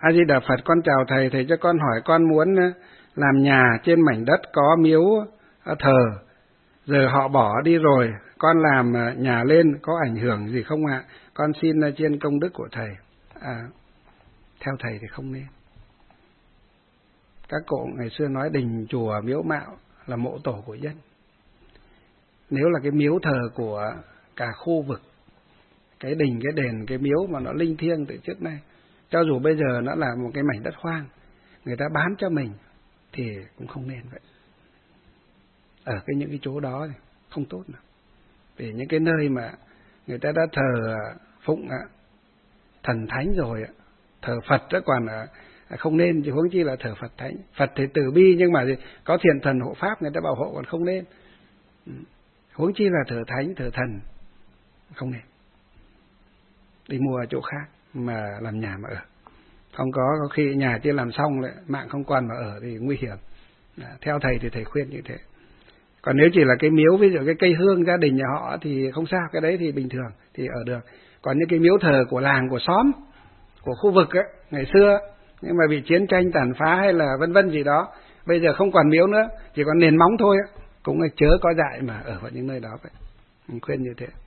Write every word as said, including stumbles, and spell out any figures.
A Di Đà Phật, con chào thầy, thầy cho con hỏi, con muốn làm nhà trên mảnh đất có miếu thờ, giờ họ bỏ đi rồi, con làm nhà lên có ảnh hưởng gì không ạ? Con xin trên công đức của thầy. À, theo thầy thì không nên. Các cụ ngày xưa nói đình chùa miếu mạo là mộ tổ của dân. Nếu là cái miếu thờ của cả khu vực, cái đình, cái đền, cái miếu mà nó linh thiêng từ trước nay, cho dù bây giờ nó là một cái mảnh đất hoang, người ta bán cho mình thì cũng không nên vậy. Ở cái những cái chỗ đó thì không tốt nào. Vì những cái nơi mà người ta đã thờ phụng thần thánh rồi, thờ Phật đó còn không nên, chứ huống chi là thờ Phật thánh. Phật thì từ bi nhưng mà có thiện thần hộ pháp người ta bảo hộ còn không nên. Huống chi là thờ thánh, thờ thần không nên. Đi mua ở chỗ khác mà làm nhà mà ở. Không có, có khi nhà chưa làm xong lại mạng không còn mà ở thì nguy hiểm. À, theo thầy thì thầy khuyên như thế. Còn nếu chỉ là cái miếu, ví dụ cái cây hương gia đình nhà họ thì không sao, cái đấy thì bình thường, thì ở được. Còn những cái miếu thờ của làng, của xóm, của khu vực ấy, ngày xưa, nhưng mà bị chiến tranh tàn phá hay là vân vân gì đó, bây giờ không còn miếu nữa, chỉ còn nền móng thôi, cũng là chớ có dại mà ở vào những nơi đó vậy. Mình khuyên như thế.